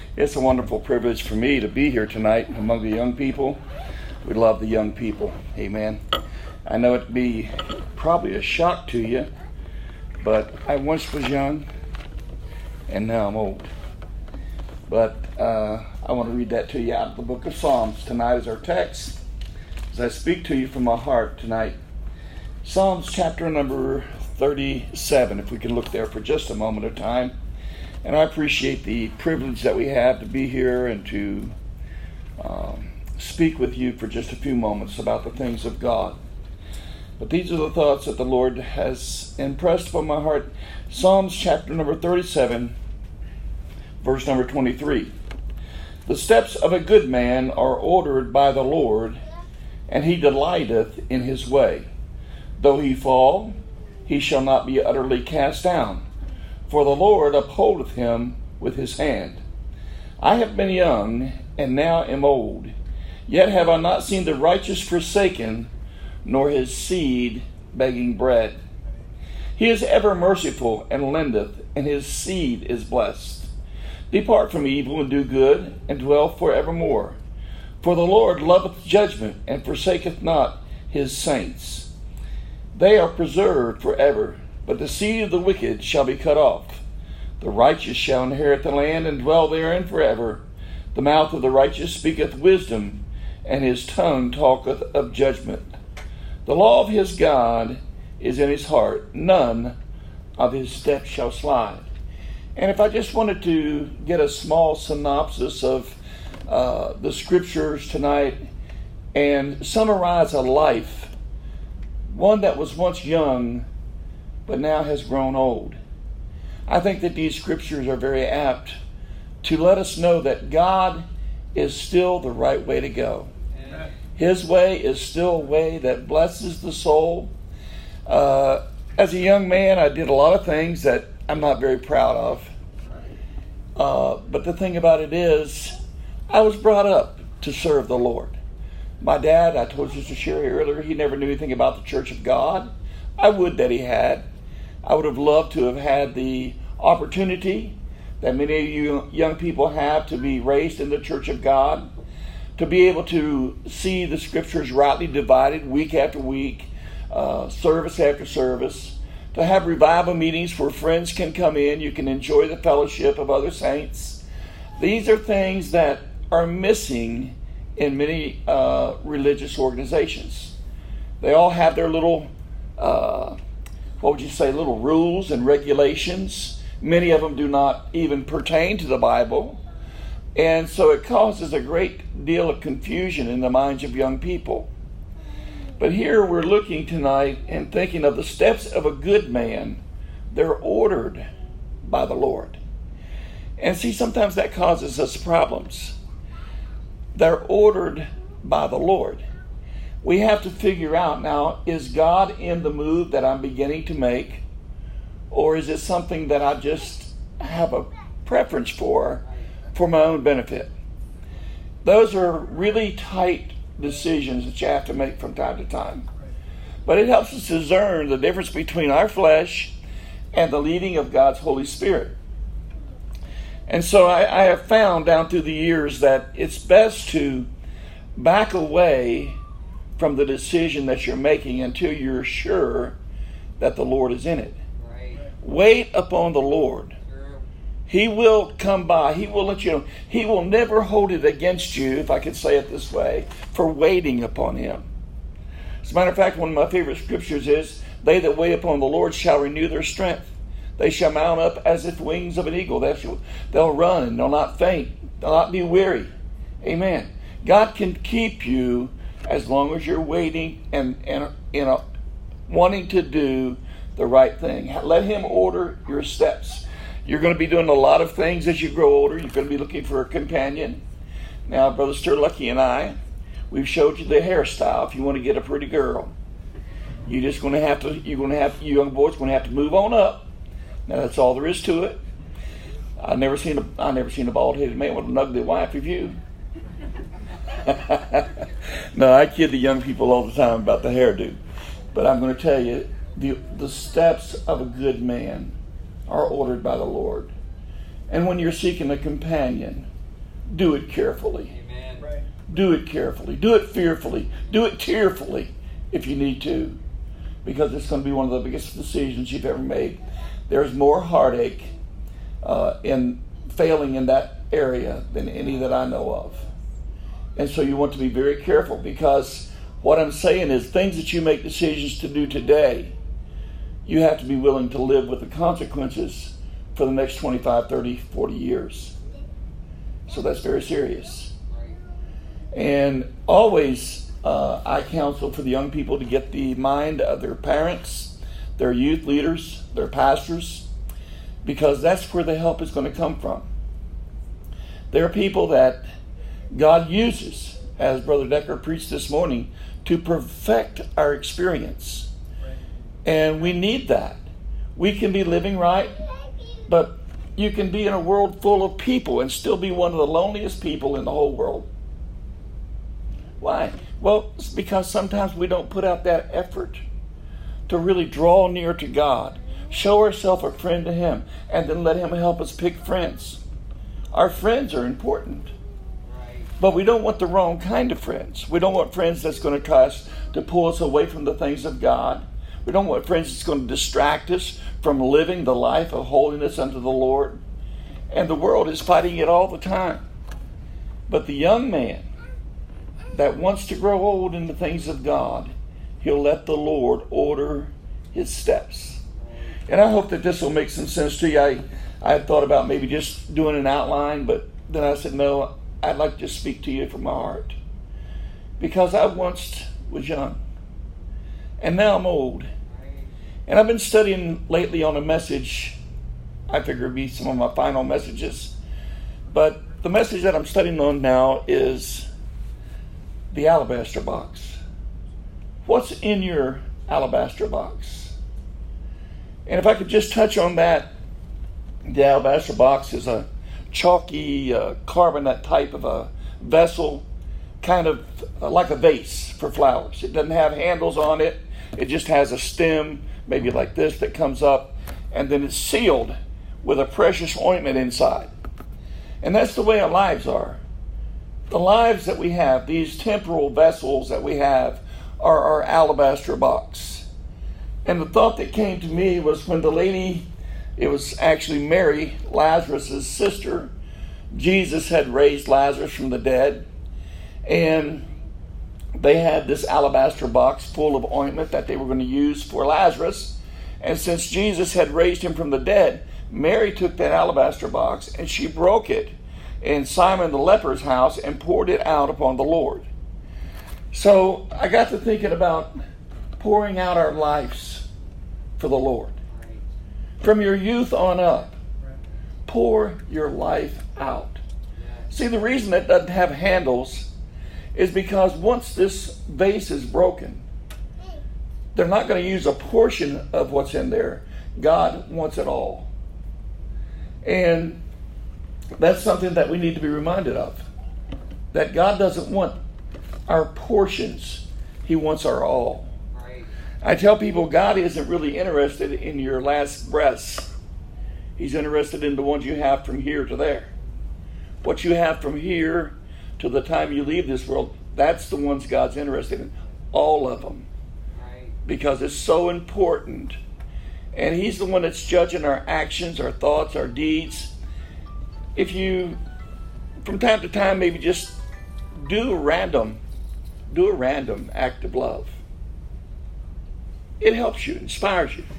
It's a wonderful privilege for me to be here tonight among the young people. We love the young people. Amen. I know it'd be probably a shock to you, but I once was young and now I'm old. But I want to read that to you out of the book of Psalms. Tonight is our text as I speak to you from my heart tonight. Psalms chapter number 37, if we can look there for just a moment of time. And I appreciate the privilege that we have to be here and to speak with you for just a few moments about the things of God. But these are the thoughts that the Lord has impressed upon my heart. Psalms chapter number 37, verse number 23. The steps of a good man are ordered by the Lord, and he delighteth in his way. Though he fall, he shall not be utterly cast down, for the Lord upholdeth him with his hand. I have been young, and now am old, yet have I not seen the righteous forsaken, nor his seed begging bread. He is ever merciful, and lendeth, and his seed is blessed. Depart from evil, and do good, and dwell forevermore. For the Lord loveth judgment, and forsaketh not his saints. They are preserved forever, but the seed of the wicked shall be cut off. The righteous shall inherit the land, and dwell therein forever. The mouth of the righteous speaketh wisdom, and his tongue talketh of judgment. The law of his God is in his heart. None of his steps shall slide. And if I just wanted to get a small synopsis of the scriptures tonight and summarize a life, one that was once young but now has grown old, I think that these scriptures are very apt to let us know that God is still the right way to go. Amen. His way is still a way that blesses the soul. As a young man, I did a lot of things that I'm not very proud of. But the thing about it is, I was brought up to serve the Lord. My dad, I told Sister Sherry earlier, he never knew anything about the Church of God. I would that he had. I would have loved to have had the opportunity that many of you young people have to be raised in the Church of God, to be able to see the scriptures rightly divided week after week, service after service, to have revival meetings where friends can come in, you can enjoy the fellowship of other saints. These are things that are missing in many religious organizations. They all have their little little rules and regulations. Many of them do not even pertain to the Bible. And so it causes a great deal of confusion in the minds of young people. But here we're looking tonight and thinking of the steps of a good man. They're ordered by the Lord. And see, sometimes that causes us problems. They're ordered by the Lord. We have to figure out now, is God in the move that I'm beginning to make? Or is it something that I just have a preference for my own benefit? Those are really tight decisions that you have to make from time to time. But it helps us discern the difference between our flesh and the leading of God's Holy Spirit. And so I have found down through the years that it's best to back away from the decision that you're making until you're sure that the Lord is in it. Right. Wait upon the Lord. He will come by. He will let you know. He will never hold it against you, if I could say it this way, for waiting upon him. As a matter of fact, one of my favorite scriptures is, they that wait upon the Lord shall renew their strength. They shall mount up as if wings of an eagle. They'll run and they'll not faint. They'll not be weary. Amen. God can keep you as long as you're waiting and wanting to do the right thing. Let him order your steps. You're going to be doing a lot of things as you grow older. You're going to be looking for a companion. Now, Brother Sterlucky and I, we've showed you the hairstyle if you want to get a pretty girl. You young boys going to have to move on up. Now, that's all there is to it. I never seen a bald-headed man with an ugly wife of you. No, I kid the young people all the time about the hairdo. But I'm going to tell you, the steps of a good man are ordered by the Lord. And when you're seeking a companion, do it carefully. Amen. Right. Do it carefully. Do it fearfully. Do it tearfully if you need to, because it's going to be one of the biggest decisions you've ever made. There's more heartache in failing in that area than any that I know of. And so you want to be very careful, because what I'm saying is things that you make decisions to do today, you have to be willing to live with the consequences for the next 25, 30, 40 years. So that's very serious. And always I counsel for the young people to get the mind of their parents, their youth leaders, their pastors, because that's where the help is going to come from. There are people that God uses, as Brother Decker preached this morning, to perfect our experience. And we need that. We can be living right, but you can be in a world full of people and still be one of the loneliest people in the whole world. Why? Well, it's because sometimes we don't put out that effort to really draw near to God, show ourselves a friend to Him, and then let Him help us pick friends. Our friends are important, but we don't want the wrong kind of friends. We don't want friends that's going to try to pull us away from the things of God. We don't want friends that's going to distract us from living the life of holiness unto the Lord. And the world is fighting it all the time. But the young man that wants to grow old in the things of God, he'll let the Lord order his steps. And I hope that this will make some sense to you. I had thought about maybe just doing an outline, but then I said, no, I'd like to speak to you from my heart. Because I once was young, and now I'm old. And I've been studying lately on a message. I figure it'd be some of my final messages. But the message that I'm studying on now is the alabaster box. What's in your alabaster box? And if I could just touch on that, the alabaster box is a chalky carbonate type of a vessel, kind of like a vase for flowers. It doesn't have handles on it. It just has a stem, maybe like this, that comes up, and then it's sealed with a precious ointment inside. And that's the way our lives are. The lives that we have, these temporal vessels that we have, are our alabaster box. And the thought that came to me was when the lady, it was actually Mary, Lazarus' sister. Jesus had raised Lazarus from the dead. And they had this alabaster box full of ointment that they were going to use for Lazarus. And since Jesus had raised him from the dead, Mary took that alabaster box and she broke it in Simon the leper's house and poured it out upon the Lord. So I got to thinking about pouring out our lives for the Lord. From your youth on up, pour your life out. See, the reason it doesn't have handles is because once this vase is broken, they're not going to use a portion of what's in there. God wants it all. And that's something that we need to be reminded of. That God doesn't want our portions. He wants our all. Right. I tell people God isn't really interested in your last breaths. He's interested in the ones you have from here to there. What you have from here to the time you leave this world, that's the ones God's interested in. All of them. Right. Because it's so important. And He's the one that's judging our actions, our thoughts, our deeds. If you, from time to time, maybe just do a random act of love. It helps you, inspires you.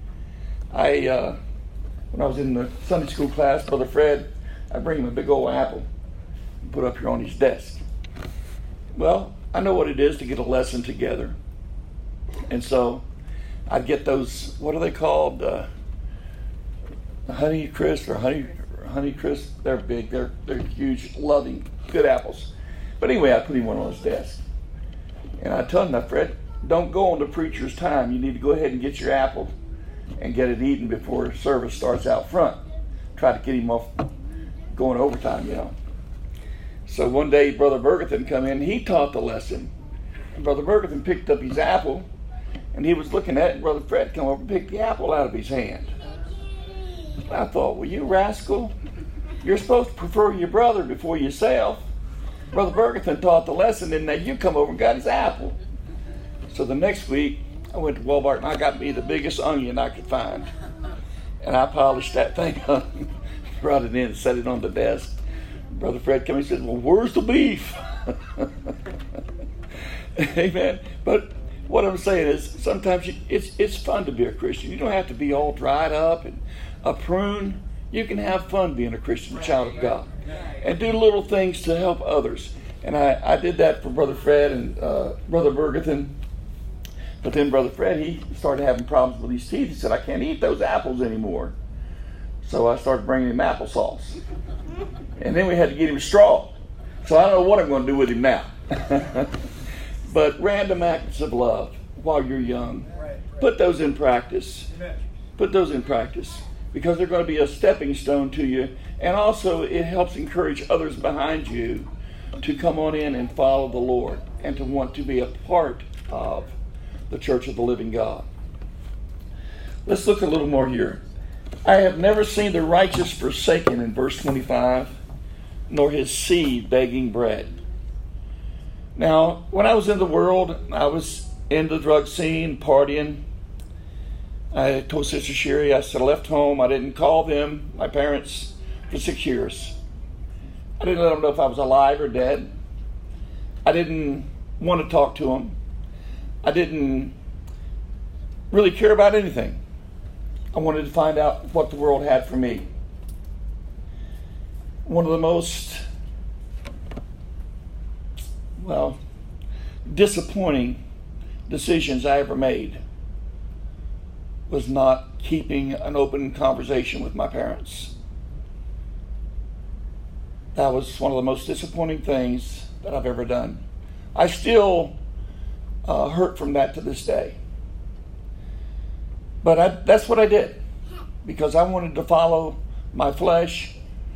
When I was in the Sunday school class, Brother Fred, I bring him a big old apple and put up here on his desk. Well, I know what it is to get a lesson together. And so I'd get those, what are they called? Honey Crisp or Honey Crisp. They're big, they're huge, loving, good apples. But anyway, I put him one on his desk. And I told him, Fred, don't go on the preacher's time. You need to go ahead and get your apple and get it eaten before service starts out front. Try to get him off going overtime, you know. So one day, Brother Bergathan come in. He taught the lesson. And Brother Bergathan picked up his apple, and he was looking at it, and Brother Fred come over and picked the apple out of his hand. I thought, well, you rascal, You're supposed to prefer your brother before yourself. Brother Bergerson taught the lesson, and now you come over and got his apple. So the next week, I went to Walmart and I got me the biggest onion I could find. And I polished that thing up, brought it in and set it on the desk. Brother Fred came and said, well, where's the beef? Amen. But what I'm saying is sometimes it's fun to be a Christian. You don't have to be all dried up and a prune. You can have fun being a Christian, a child of God, and do little things to help others. And I did that for Brother Fred and Brother Bergerson. But then Brother Fred, he started having problems with his teeth. He said, I can't eat those apples anymore. So I started bringing him applesauce. And then we had to get him a straw. So I don't know what I'm going to do with him now. But random acts of love while you're young, put those in practice. Put those in practice. Because they're going to be a stepping stone to you. And also it helps encourage others behind you to come on in and follow the Lord and to want to be a part of the Church of the Living God. Let's look a little more here. I have never seen the righteous forsaken in verse 25, nor his seed begging bread. Now, when I was in the world, I was in the drug scene, partying. I told Sister Sherry, I said I left home. I didn't call them, my parents, for 6 years. I didn't let them know if I was alive or dead. I didn't want to talk to them. I didn't really care about anything. I wanted to find out what the world had for me. One of the most, disappointing decisions I ever made was not keeping an open conversation with my parents. That was one of the most disappointing things that I've ever done. I still hurt from that to this day. But that's what I did because I wanted to follow my flesh.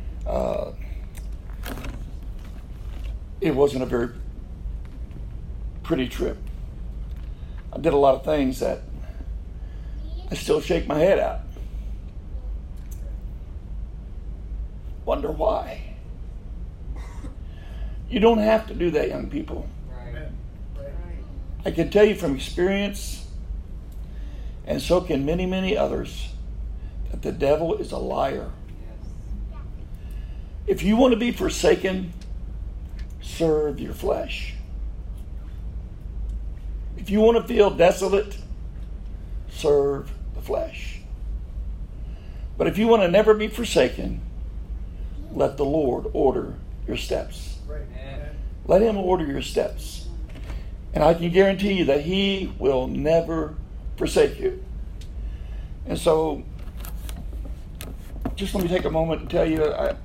It wasn't a very pretty trip. I did a lot of things that I still shake my head at. Wonder why. You don't have to do that, young people. I can tell you from experience, and so can many, many others, that the devil is a liar. If you want to be forsaken, serve your flesh. If you want to feel desolate, serve the flesh. But if you want to never be forsaken, let the Lord order your steps. Let Him order your steps. And I can guarantee you that He will never forsake you. And so, just let me take a moment and tell you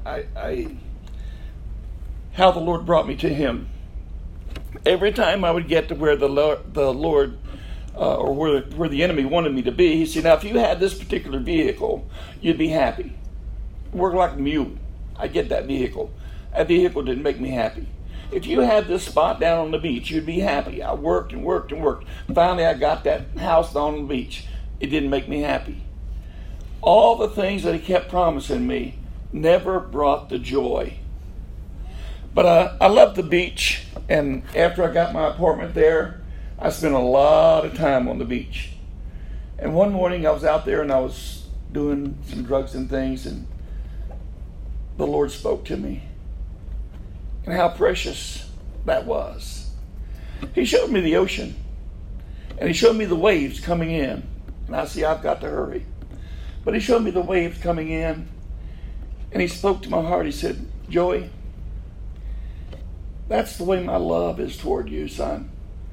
how the Lord brought me to Him. Every time I would get to where the Lord or where the enemy wanted me to be, He said, now if you had this particular vehicle, you'd be happy. Work like a mule. I get that vehicle. That vehicle didn't make me happy. If you had this spot down on the beach, you'd be happy. I worked and worked and worked. Finally, I got that house down on the beach. It didn't make me happy. All the things that He kept promising me never brought the joy. But I loved the beach, and after I got my apartment there, I spent a lot of time on the beach. And one morning I was out there and I was doing some drugs and things, and the Lord spoke to me. And how precious that was. He showed me the ocean. And He showed me the waves coming in. And I see I've got to hurry. But He showed me the waves coming in. And He spoke to my heart. He said, Joey, that's the way my love is toward you, son.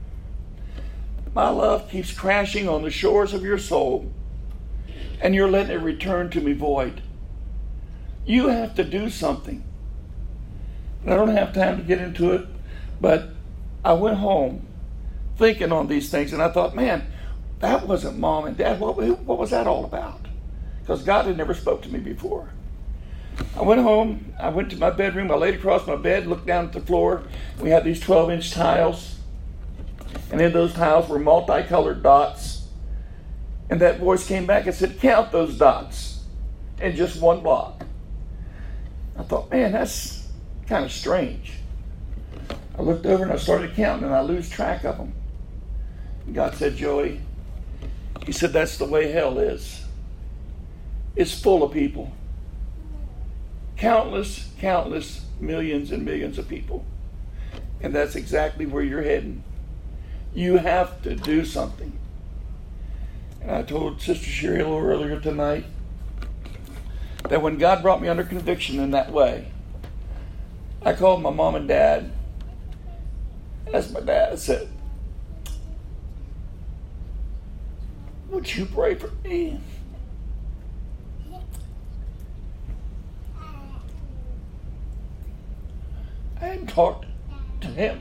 My love keeps crashing on the shores of your soul. And you're letting it return to me void. You have to do something. I don't have time to get into it, but I went home thinking on these things, and I thought, man, that wasn't Mom and Dad. What was that all about? Because God had never spoke to me before. I went home. I went to my bedroom. I laid across my bed, looked down at the floor. We had these 12-inch tiles, and in those tiles were multicolored dots. And that voice came back and said, count those dots in just one block. I thought, man, that's kind of strange. I looked over and I started counting, and I lose track of them. And God said, Joey, he said, that's the way hell is. It's full of people. Countless millions and millions of people. And that's exactly where you're heading. You have to do something. And I told Sister Sherry a little earlier tonight that when God brought me under conviction in that way, I called my mom and dad. As my dad said, would you pray for me? I hadn't talked to him.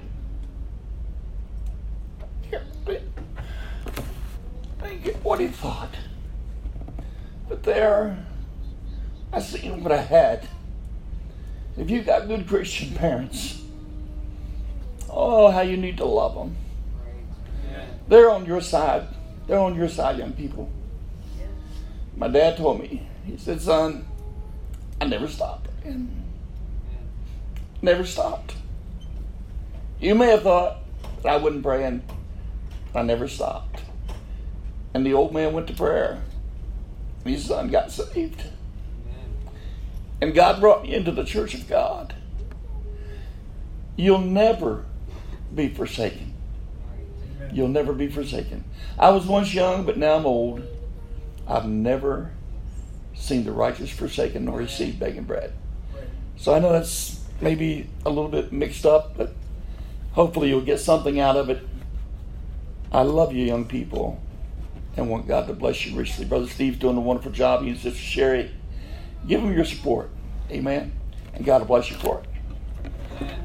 I didn't get what he thought. But there, I seen what I had. If you got good Christian parents, oh, how you need to love them. They're on your side. They're on your side, young people. My dad told me, he said, son, I never stopped. Never stopped. You may have thought that I wasn't praying, but I never stopped. And the old man went to prayer, and his son got saved. And God brought me into the church of God. You'll never be forsaken. You'll never be forsaken. I was once young, but now I'm old. I've never seen the righteous forsaken nor his seed begging bread. So I know that's maybe a little bit mixed up, but hopefully you'll get something out of it. I love you, young people, and want God to bless you richly. Brother Steve's doing a wonderful job. He and Sister Sherry, give him your support. Amen. And God will bless you for it.